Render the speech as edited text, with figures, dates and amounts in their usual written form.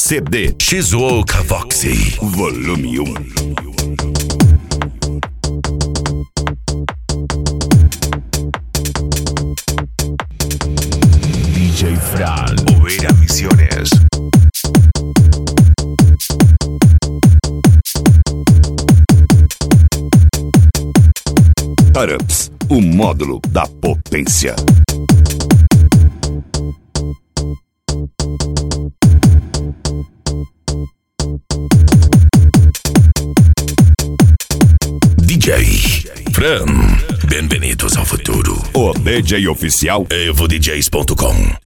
CD Shizuoka Voxy Volume 1. DJ Fran Oveira Misiones. Tarups, o módulo da potência. DJ Fran, bem-vindos ao futuro. O DJ oficial EvoDJs.com